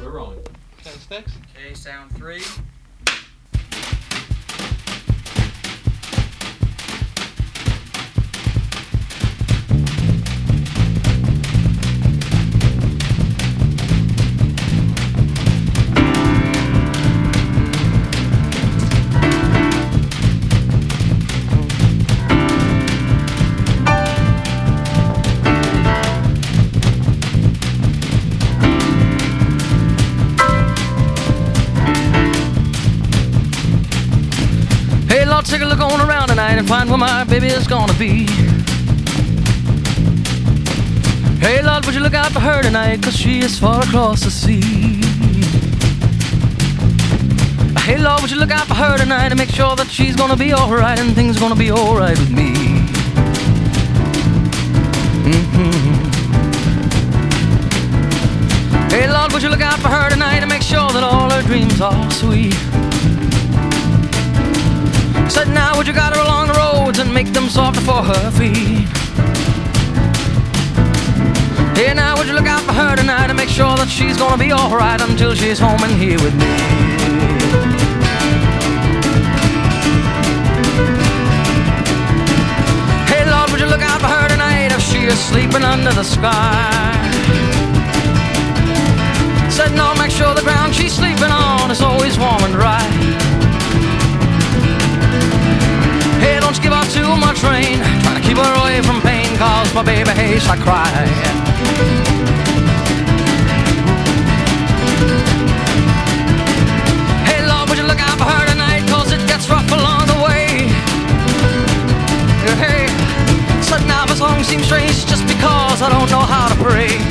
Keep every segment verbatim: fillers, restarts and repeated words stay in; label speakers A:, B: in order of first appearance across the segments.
A: we're rolling. Ten sticks.
B: Okay, sound three.
C: I'll take a look on around tonight and find where my baby is gonna be. Hey Lord, would you look out for her tonight, cause she is far across the sea. Hey Lord, would you look out for her tonight and make sure that she's gonna be alright and things are gonna be alright with me. Mm-hmm. Hey Lord, would you look out for her tonight and make sure that all her dreams are sweet. Said now would you guide her along the roads and make them softer for her feet. Hey now would you look out for her tonight and make sure that she's gonna be alright until she's home and here with me. Hey Lord, would you look out for her tonight if she is sleeping under the sky. Said no, make sure the ground she's sleeping on is always warm and dry. Hey, don't you give out too much rain, trying to keep her away from pain, cause my baby hates I cry. Hey Lord, would you look out for her tonight, cause it gets rough along the way. Hey, said now this song seems strange just because I don't know how to pray.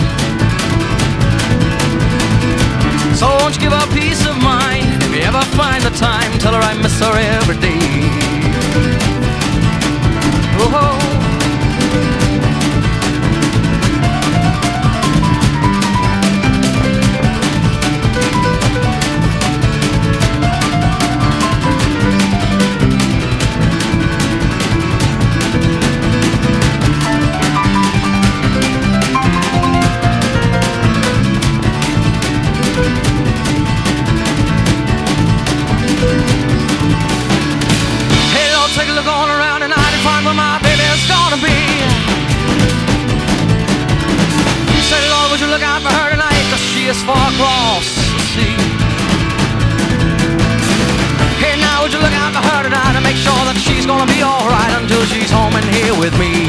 C: So won't you give her peace of mind, if you ever find the time, tell her I miss her every day. Oh. Hey Lord, take a look all around and I find where my baby's gonna be. Say Lord, would you look out for her tonight, cause she is far across the sea. Hey now would you look out for her tonight and make sure that she's gonna be alright until she's home and here with me.